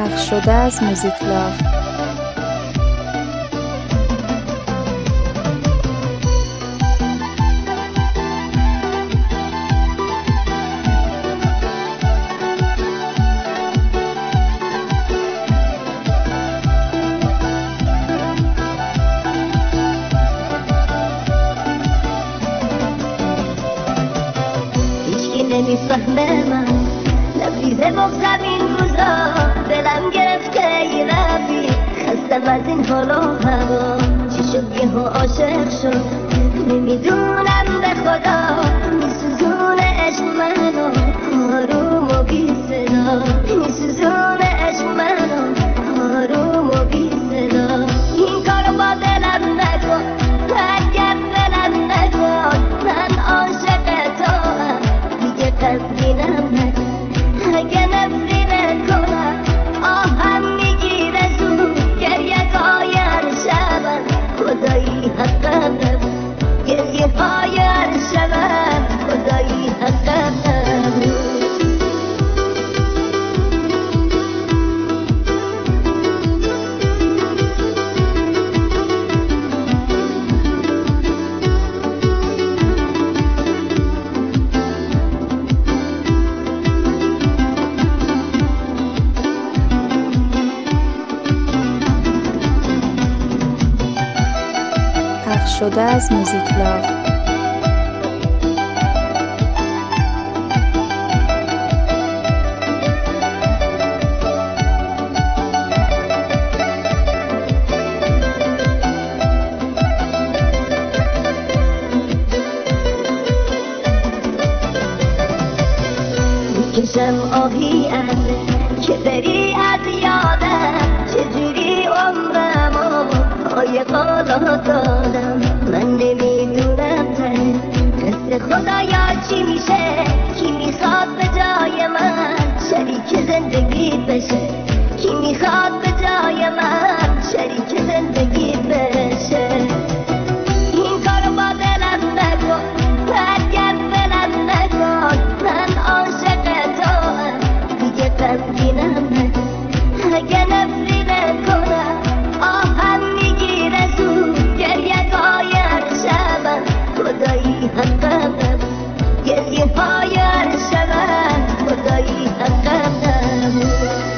پخش شده از موزیک لاف. نمیفهمه من لبریزه بغزم این روزا، دلم گرفته یه رفی، خستم از این حالا هوا. چی شد یه ها عاشق شد نمیدونم به خدا، میسوزونه عشق منو آروم و بی صدا، میسوزونه عشق منو آروم و بی صدا. این کارو با دلم نکن، اگر دلم نکن، من عاشق توام دیگه غمگینم نکن. اگه نفری نکنم آهم میگیره زود، گریه های هر شبم خدایی حقم نبود، گریه های هر شبم خدایی حقم نبود. پخش شده از موزیک لاف. میکشم آهی که بری از یادم، چجوری عمرمو پای قالا دادم. من نمیدونم قصد خدایا چی میشه، کی میخواد به جای من شریک زندگی بشه، کی میخواد به جای من شریک زندگی بشه. این کارو با دلم نکن، اگر دلم نکن، من عاشق توام دیگه غمگینم نکن. اگه نفری نکنم آهم میگیره زود، گریه های هر شبم خدایی حقم نبود، گریه های هر شبم خدایی حقم نبود.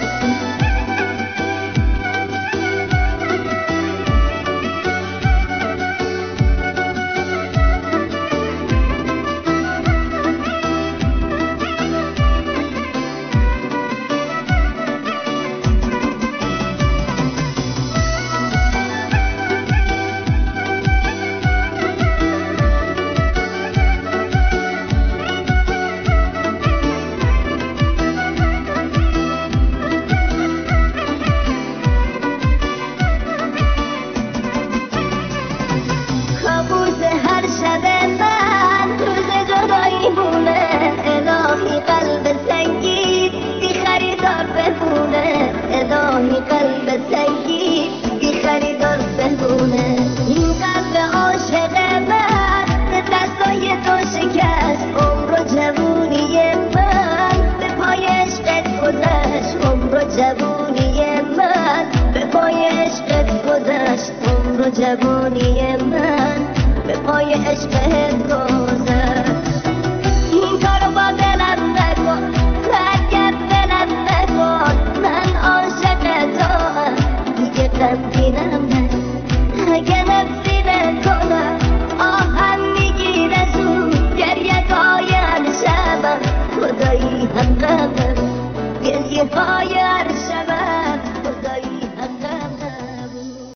کابوس هر شب من روز جدایی مونه، الهی قلب سنگی بی خریدار بمونه، الهی قلب سنگی بی خریدار بمونه. این قلب عاشق من به دستای تو شکست، عمر و جوونی من به پای عشقت گذشت، عمر و جوونی من به پای عشقت گذشت، عمر و جوونی من به پای عشقت گذشت. این کارو با دلم نکن، اگر دلم نکن، من عاشق توام دیگه غمگینم نکن. اگه نفری نکنم آهم میگیره زود، گریه های هر شبم خدایی حقم نبود، گریه های